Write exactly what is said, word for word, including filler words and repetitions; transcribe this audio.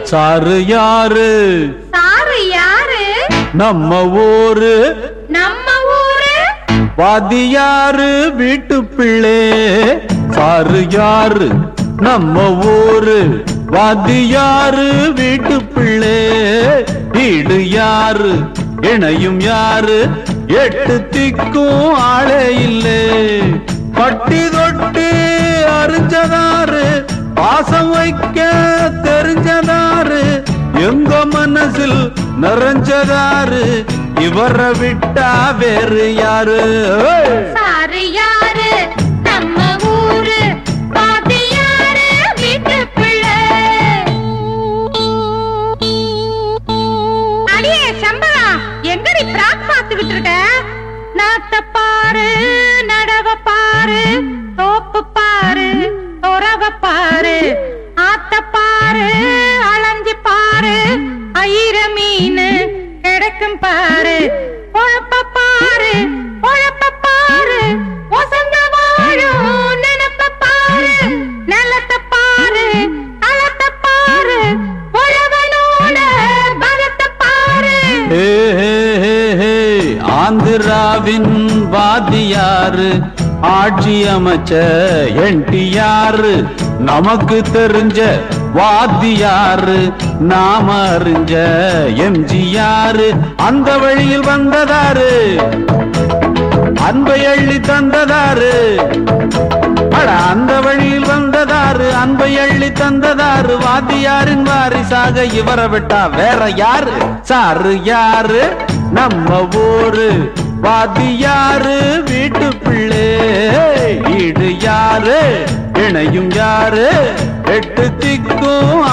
Sir யாரு? Sir யாரு? நம்ம ஊரு. நம்ம ஊரு. வாத்தியாரு வீட்டு பிள்ளை. சாரு யாரு? நம்ம ஊரு. வாத்தியாரு வீட்டு பிள்ளை. வீடு யாரு? இணையும் யாரு? எட்டு திக்கும் ஆளே இல்லே. பட்டி தொட்டி அறிஞ்சதாரு, பாசம் வைக்க தெரிஞ்சதாரு, எங்க மனசில் நிறைஞ்சதாரு, இவரை விட்டா வேறு யாரு? சாரு யாரு? நம்ம ஊரு. வாத்தியாரு வீட்டு பிள்ளை. அடியே சம்பளா, எங்கடி பிராக் பார்த்துக்கிட்டு இருக்க? நாத்த பாரு, நடவ பாரு, தோப்பு பாரு, தொரவ பாரு, ஆத்த பாரு, அலைஞ்சு பாரு, ஐர மீன் கிடைக்கும் பாரு, பொழப்ப பாரு, பொழப்ப பாரு, ஒசந்த வாழும் நினைப்ப பாரு, நிலத்த பாரு, களத்த பாரு, உழவனோட பலத்த பாரு. ஆந்திராவின் வாத்தியாரு, ஆட்சி அமைச்ச என்டிஆர், நமக்கு தெரிஞ்ச வாத்தியாரு, நாம அறிஞ்ச எம்ஜிஆர், அந்த வழியில் வந்ததாரு, அன்பை அள்ளி தந்ததாரு, அட அந்த வழியில் வந்ததாரு, அன்பை அள்ளி தந்ததாரு, வாத்தியாரின் வாரிசாக இவரை விட்டா வேற யாரு? சாரு யாரு? நம்ம ஊரு. வாத்தியாரு வீட்டு பிள்ளை. வீடு யாரு? இணையும் யாரு? எட்டு திக்கும்